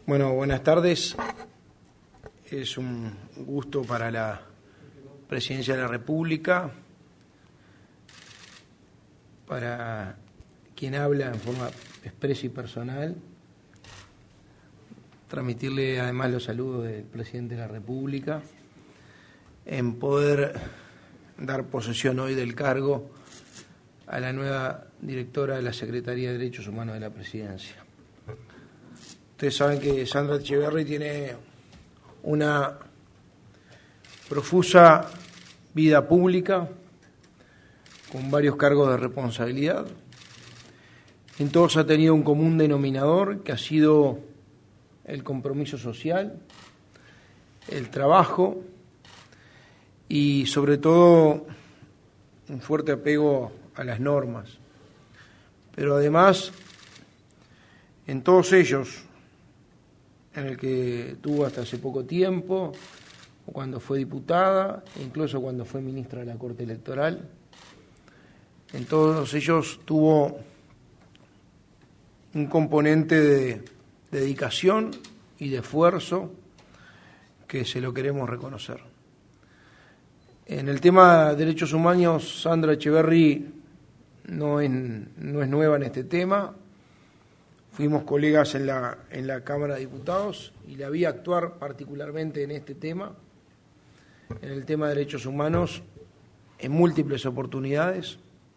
Bueno, buenas tardes. Es un gusto para la Presidencia de la República, para quien habla en forma expresa y personal, transmitirle además los saludos del Presidente de la República, en poder dar posesión hoy del cargo a la nueva directora de la Secretaría de Derechos Humanos de la Presidencia. Ustedes saben que Sandra Echeverri tiene una profusa vida pública, con varios cargos de responsabilidad. En todos ha tenido un común denominador, que ha sido el compromiso social, el trabajo y sobre todo un fuerte apego a las normas. Pero además, en todos ellos, en el que tuvo hasta hace poco tiempo, cuando fue diputada, incluso cuando fue ministra de la Corte Electoral, en todos ellos tuvo un componente de dedicación y de esfuerzo que se lo queremos reconocer. En el tema de derechos humanos, Sandra Echeverri no es nueva en este tema. Fuimos colegas en la Cámara de Diputados y la vi actuar particularmente en este tema, en el tema de derechos humanos, en múltiples oportunidades.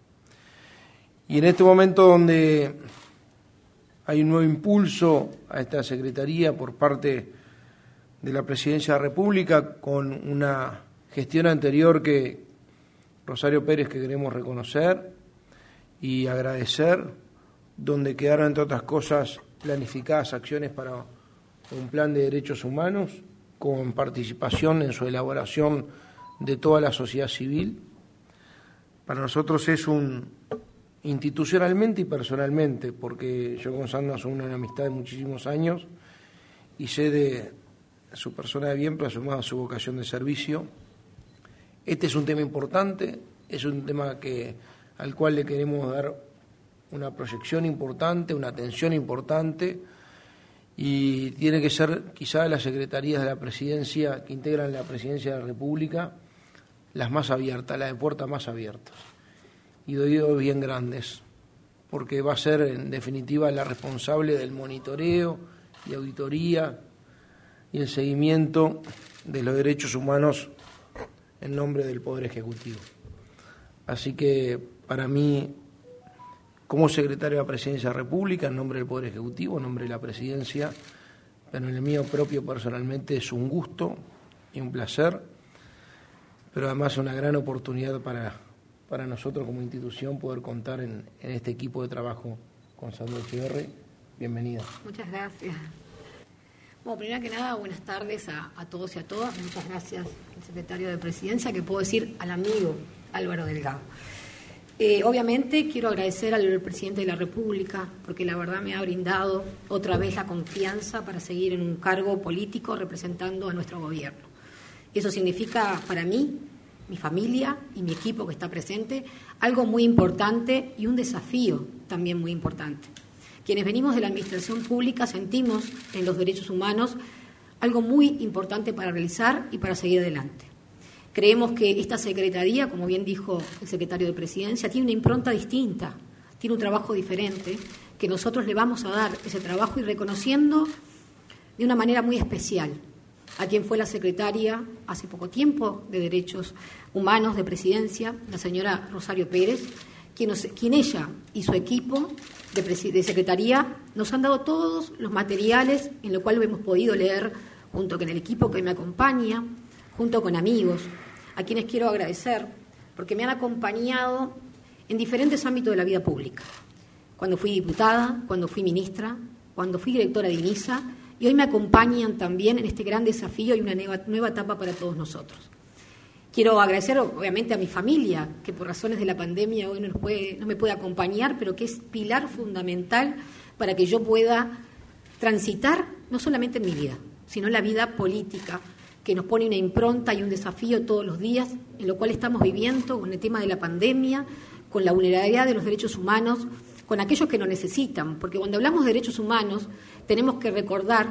Y en este momento donde hay un nuevo impulso a esta Secretaría por parte de la Presidencia de la República, con una gestión anterior que Rosario Pérez, que queremos reconocer y agradecer, donde quedaron, entre otras cosas, planificadas acciones para un plan de derechos humanos, con participación en su elaboración de toda la sociedad civil. Para nosotros es institucionalmente y personalmente, porque yo con Sandra soy una amistad de muchísimos años y sé de su persona de bien plasmada su vocación de servicio. Este es un tema importante, es un tema al cual le queremos dar una proyección importante, una atención importante, y tiene que ser quizá las secretarías de la Presidencia que integran la Presidencia de la República las más abiertas, las de puertas más abiertas y de oídos bien grandes, porque va a ser en definitiva la responsable del monitoreo y auditoría y el seguimiento de los derechos humanos en nombre del Poder Ejecutivo. Así que para mí, como secretario de la Presidencia de la República, en nombre del Poder Ejecutivo, en nombre de la Presidencia, pero en el mío propio personalmente, es un gusto y un placer, pero además una gran oportunidad para nosotros como institución poder contar en este equipo de trabajo con Sandra Echeverri. Bienvenida. Muchas gracias. Bueno, primero que nada, buenas tardes a todos y a todas. Muchas gracias al secretario de Presidencia, que puedo decir al amigo Álvaro Delgado. Obviamente quiero agradecer al presidente de la República, porque la verdad me ha brindado otra vez la confianza para seguir en un cargo político representando a nuestro gobierno. Eso significa para mí, mi familia y mi equipo que está presente, algo muy importante y un desafío también muy importante. Quienes venimos de la administración pública sentimos en los derechos humanos algo muy importante para realizar y para seguir adelante. Creemos que esta Secretaría, como bien dijo el secretario de Presidencia, tiene una impronta distinta, tiene un trabajo diferente, que nosotros le vamos a dar ese trabajo y reconociendo de una manera muy especial a quien fue la secretaria hace poco tiempo de Derechos Humanos de Presidencia, la señora Rosario Pérez, quien ella y su equipo de Secretaría nos han dado todos los materiales en los cuales hemos podido leer, junto con el equipo que me acompaña, junto con amigos, a quienes quiero agradecer, porque me han acompañado en diferentes ámbitos de la vida pública. Cuando fui diputada, cuando fui ministra, cuando fui directora de INISA, y hoy me acompañan también en este gran desafío y una nueva etapa para todos nosotros. Quiero agradecer, obviamente, a mi familia, que por razones de la pandemia hoy no me puede acompañar, pero que es pilar fundamental para que yo pueda transitar, no solamente en mi vida, sino en la vida política, que nos pone una impronta y un desafío todos los días, en lo cual estamos viviendo con el tema de la pandemia, con la vulnerabilidad de los derechos humanos, con aquellos que nos necesitan, porque cuando hablamos de derechos humanos tenemos que recordar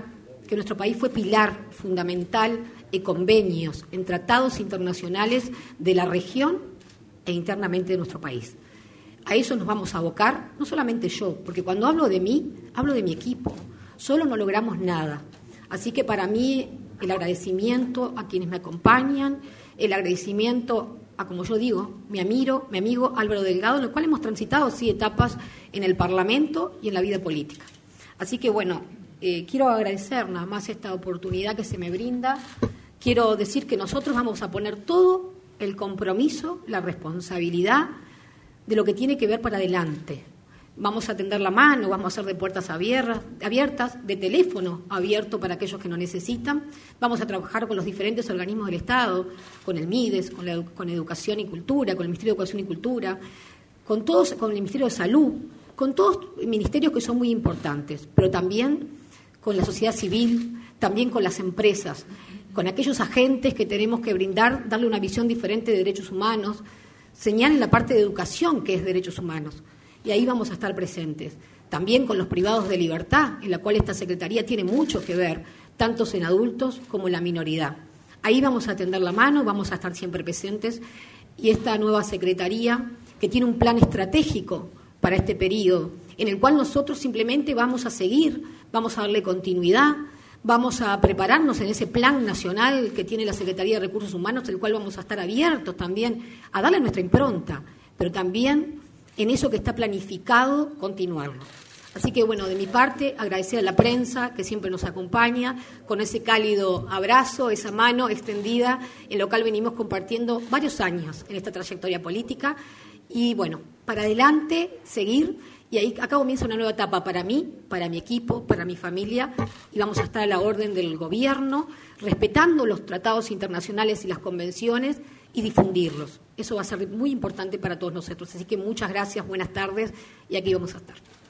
que nuestro país fue pilar fundamental en convenios, en tratados internacionales de la región e internamente de nuestro país. A eso nos vamos a abocar, no solamente yo, porque cuando hablo de mí, hablo de mi equipo. Solo no logramos nada. Así que para mí el agradecimiento a quienes me acompañan, el agradecimiento a, como yo digo, mi amigo Álvaro Delgado, en el cual hemos transitado sí etapas en el Parlamento y en la vida política. Así que bueno, quiero agradecer nada más esta oportunidad que se me brinda. Quiero decir que nosotros vamos a poner todo el compromiso, la responsabilidad de lo que tiene que ver para adelante. Vamos a tender la mano, vamos a hacer de puertas abiertas, de teléfono abierto para aquellos que lo necesitan. Vamos a trabajar con los diferentes organismos del Estado, con el MIDES, con Educación y Cultura, con el Ministerio de Educación y Cultura, con el Ministerio de Salud, con todos ministerios que son muy importantes, pero también con la sociedad civil, también con las empresas, con aquellos agentes que tenemos que darle una visión diferente de derechos humanos, señalen la parte de educación que es derechos humanos. Y ahí vamos a estar presentes. También con los privados de libertad, en la cual esta Secretaría tiene mucho que ver, tanto en adultos como en la minoridad. Ahí vamos a tender la mano, vamos a estar siempre presentes. Y esta nueva Secretaría, que tiene un plan estratégico para este periodo, en el cual nosotros simplemente vamos a seguir, vamos a darle continuidad, vamos a prepararnos en ese plan nacional que tiene la Secretaría de Recursos Humanos, el cual vamos a estar abiertos también a darle nuestra impronta, pero también en eso que está planificado, continuarlo. Así que, bueno, de mi parte, agradecer a la prensa que siempre nos acompaña, con ese cálido abrazo, esa mano extendida, en lo cual venimos compartiendo varios años en esta trayectoria política. Y, bueno, para adelante, seguir. Y ahí acá comienza una nueva etapa para mí, para mi equipo, para mi familia, y vamos a estar a la orden del gobierno, respetando los tratados internacionales y las convenciones y difundirlos. Eso va a ser muy importante para todos nosotros. Así que muchas gracias, buenas tardes, y aquí vamos a estar.